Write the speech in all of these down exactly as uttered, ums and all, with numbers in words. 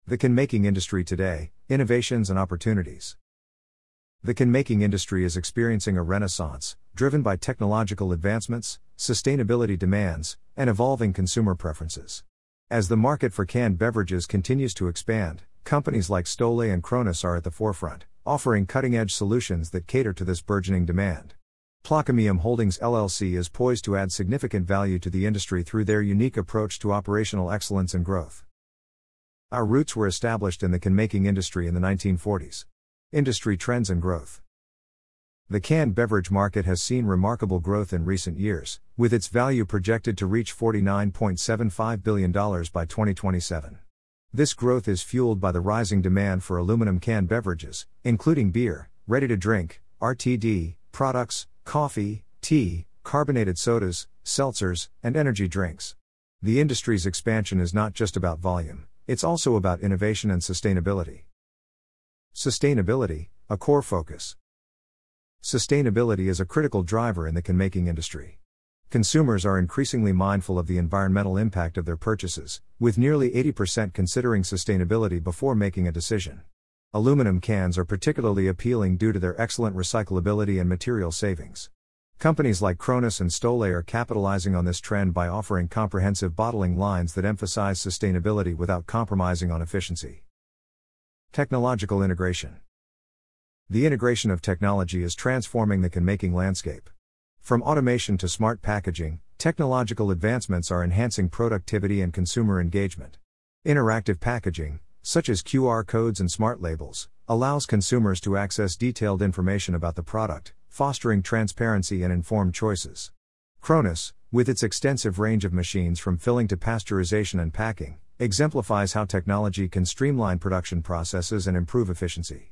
The can-making industry today, innovations and opportunities. The can-making industry is experiencing a renaissance, driven by technological advancements, sustainability demands, and evolving consumer preferences. As the market for canned beverages continues to expand, companies like Stole and Cronus are at the forefront, offering cutting-edge solutions that cater to this burgeoning demand. Plaquemine Holdings L L C is poised to add significant value to the industry through their unique approach to operational excellence and growth. Our roots were established in the can-making industry in the nineteen forties. Industry trends and growth. The canned beverage market has seen remarkable growth in recent years, with its value projected to reach forty-nine point seven five billion dollars by twenty twenty-seven. This growth is fueled by the rising demand for aluminum canned beverages, including beer, ready-to-drink, R T D, products, coffee, tea, carbonated sodas, seltzers, and energy drinks. The industry's expansion is not just about volume, it's also about innovation and sustainability. Sustainability, a core focus. Sustainability is a critical driver in the can-making industry. Consumers are increasingly mindful of the environmental impact of their purchases, with nearly eighty percent considering sustainability before making a decision. Aluminum cans are particularly appealing due to their excellent recyclability and material savings. Companies like Cronus and Stole are capitalizing on this trend by offering comprehensive bottling lines that emphasize sustainability without compromising on efficiency. Technological integration. The integration of technology is transforming the can-making landscape. From automation to smart packaging, technological advancements are enhancing productivity and consumer engagement. Interactive packaging, such as Q R codes and smart labels, allows consumers to access detailed information about the product, fostering transparency and informed choices. Cronus, with its extensive range of machines from filling to pasteurization and packing, exemplifies how technology can streamline production processes and improve efficiency.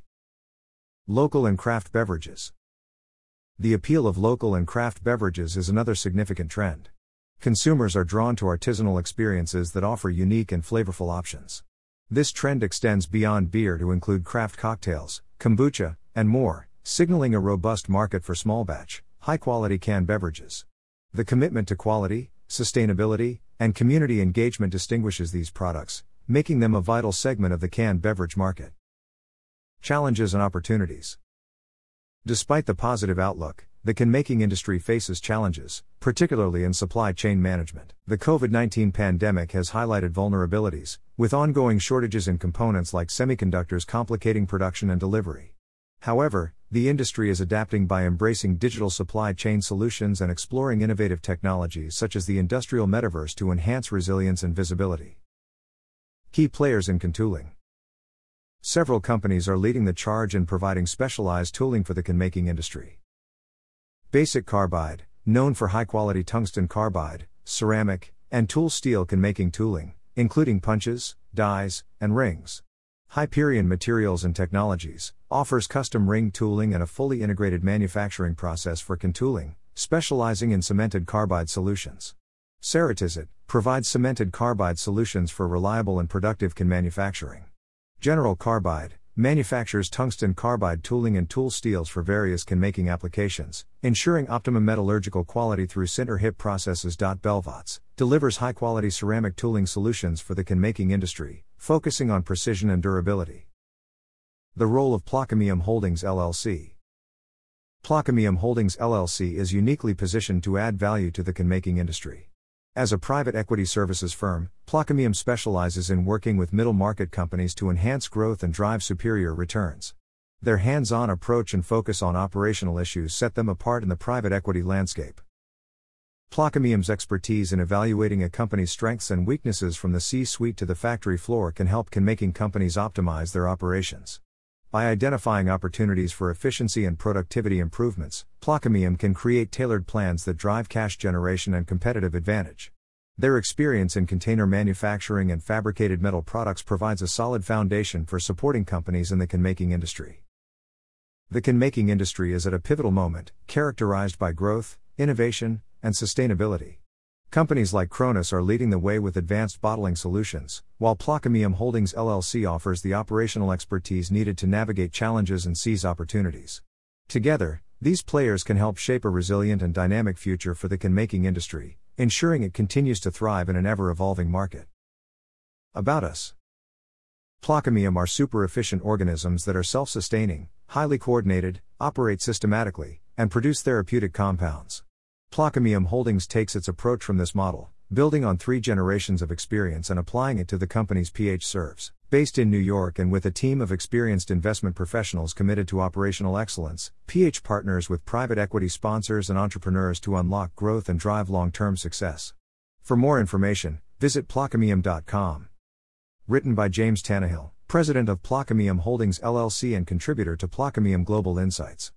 Local and craft beverages. The appeal of local and craft beverages is another significant trend. Consumers are drawn to artisanal experiences that offer unique and flavorful options. This trend extends beyond beer to include craft cocktails, kombucha, and more, signaling a robust market for small-batch, high-quality canned beverages. The commitment to quality, sustainability, and community engagement distinguishes these products, making them a vital segment of the canned beverage market. Challenges and opportunities. Despite the positive outlook, the can-making industry faces challenges, particularly in supply chain management. The COVID nineteen pandemic has highlighted vulnerabilities, with ongoing shortages in components like semiconductors complicating production and delivery. However, the industry is adapting by embracing digital supply chain solutions and exploring innovative technologies such as the industrial metaverse to enhance resilience and visibility. Key players in can tooling. Several companies are leading the charge in providing specialized tooling for the can-making industry. Basic Carbide, known for high-quality tungsten carbide, ceramic, and tool steel can-making tooling, including punches, dies, and rings. Hyperion Materials and Technologies offers custom ring tooling and a fully integrated manufacturing process for can tooling, specializing in cemented carbide solutions. Ceratizit provides cemented carbide solutions for reliable and productive can manufacturing. General Carbide manufactures tungsten carbide tooling and tool steels for various can-making applications, ensuring optimum metallurgical quality through sinter hip processes. Belvots delivers high-quality ceramic tooling solutions for the can-making industry, focusing on precision and durability. The role of Plaquemine Holdings L L C. Plaquemine Holdings L L C is uniquely positioned to add value to the can-making industry. As a private equity services firm, Plaquemine specializes in working with middle-market companies to enhance growth and drive superior returns. Their hands-on approach and focus on operational issues set them apart in the private equity landscape. Plaquemine's expertise in evaluating a company's strengths and weaknesses from the C-suite to the factory floor can help can-making companies optimize their operations. By identifying opportunities for efficiency and productivity improvements, Plaquemine can create tailored plans that drive cash generation and competitive advantage. Their experience in container manufacturing and fabricated metal products provides a solid foundation for supporting companies in the can-making industry. The can-making industry is at a pivotal moment, characterized by growth, innovation, and sustainability. Companies like Cronus are leading the way with advanced bottling solutions, while Plaquemine Holdings L L C offers the operational expertise needed to navigate challenges and seize opportunities. Together, these players can help shape a resilient and dynamic future for the can-making industry, ensuring it continues to thrive in an ever-evolving market. About us. Placomium are super-efficient organisms that are self-sustaining, highly coordinated, operate systematically, and produce therapeutic compounds. Placomium Holdings takes its approach from this model, building on three generations of experience and applying it to the companies P H serves. Based in New York and with a team of experienced investment professionals committed to operational excellence, P H partners with private equity sponsors and entrepreneurs to unlock growth and drive long-term success. For more information, visit placomium dot com. Written by James Tannehill, President of Placomium Holdings L L C and contributor to Placomium Global Insights.